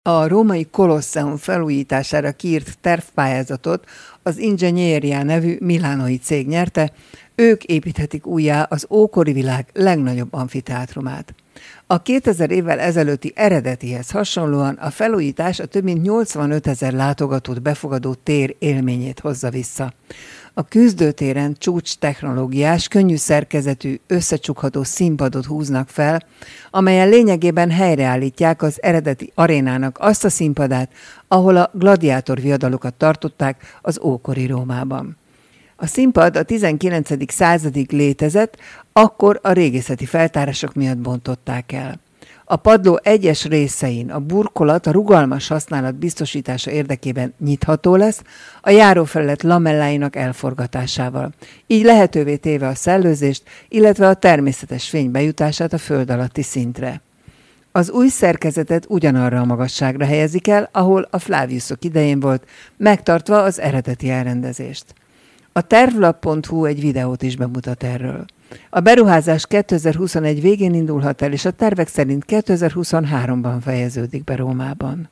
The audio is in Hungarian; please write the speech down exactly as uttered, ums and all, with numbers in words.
A római Kolosseum felújítására kiírt tervpályázatot az Ingegneria nevű milánói cég nyerte, ők építhetik újjá az ókori világ legnagyobb amfiteátrumát. A kétezer évvel ezelőtti eredetihez hasonlóan a felújítás a több mint nyolcvanötezer látogatót befogadó tér élményét hozza vissza. A küzdőtéren csúcs technológiás, könnyű szerkezetű, összecsukható színpadot húznak fel, amelyen lényegében helyreállítják az eredeti arénának azt a színpadát, ahol a gladiátor viadalokat tartották az ókori Rómában. A színpad a tizenkilencedik századig létezett, akkor a régészeti feltárások miatt bontották el. A padló egyes részein a burkolat a rugalmas használat biztosítása érdekében nyitható lesz, a járófelület lamelláinak elforgatásával, így lehetővé téve a szellőzést, illetve a természetes fény bejutását a föld alatti szintre. Az új szerkezetet ugyanarra a magasságra helyezik el, ahol a Flaviusok idején volt, megtartva az eredeti elrendezést. A tervlap pont hu egy videót is bemutat erről. A beruházás kétezer-huszonegy végén indulhat el, és a tervek szerint kétezer-huszonháromban fejeződik be Rómában.